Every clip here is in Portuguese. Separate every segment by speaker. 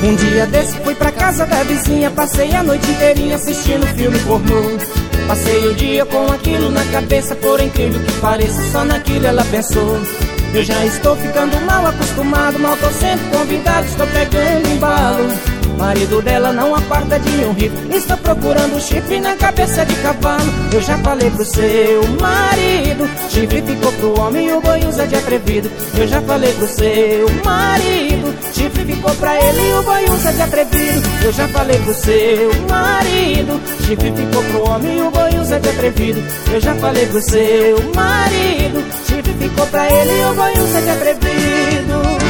Speaker 1: Um dia desse fui pra casa da vizinha, passei a noite inteirinha assistindo filme pornô. Passei o dia com aquilo na cabeça, por incrível que pareça, só naquilo ela pensou. Eu já estou ficando mal acostumado, mal tô sendo convidado, estou pegando embalo. Marido dela não aparta de um rifle, está procurando chifre na cabeça de cavalo. Eu já falei pro seu marido, chifre ficou pro homem e o boi usa de atrevido. Eu já falei pro seu marido, chifre ficou pra ele e o boi usa de atrevido. Eu já falei pro seu marido, chifre ficou pro homem e o boi usa de atrevido. Eu já falei pro seu marido, chifre ficou pra ele e o boi usa de atrevido.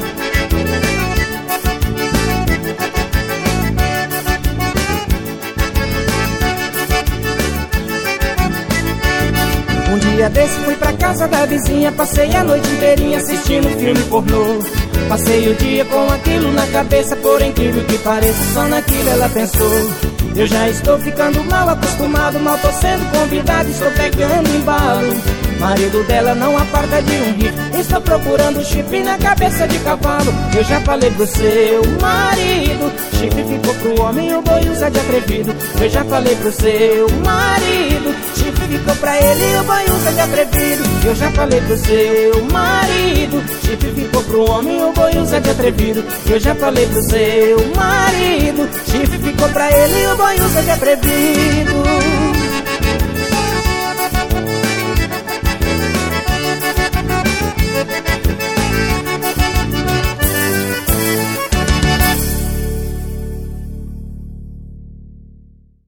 Speaker 1: Um dia desse fui pra casa da vizinha, passei a noite inteirinha assistindo filme pornô. Passei o dia com aquilo na cabeça, por incrível que pareça, só naquilo ela pensou. Eu já estou ficando mal acostumado, mal tô sendo convidado, estou pegando embalo. Marido dela não aparta de um rifle, estou procurando chifre na cabeça de cavalo. Eu já falei pro seu marido, chifre ficou pro homem e o boi usa de atrevido. Eu já falei pro seu marido, chifre ficou pra ele e o boi usa de atrevido. Eu já falei pro seu marido, chifre ficou pro homem e o boi usa de atrevido. Eu já falei pro seu marido, chifre ficou pra ele e o boi usa de atrevido.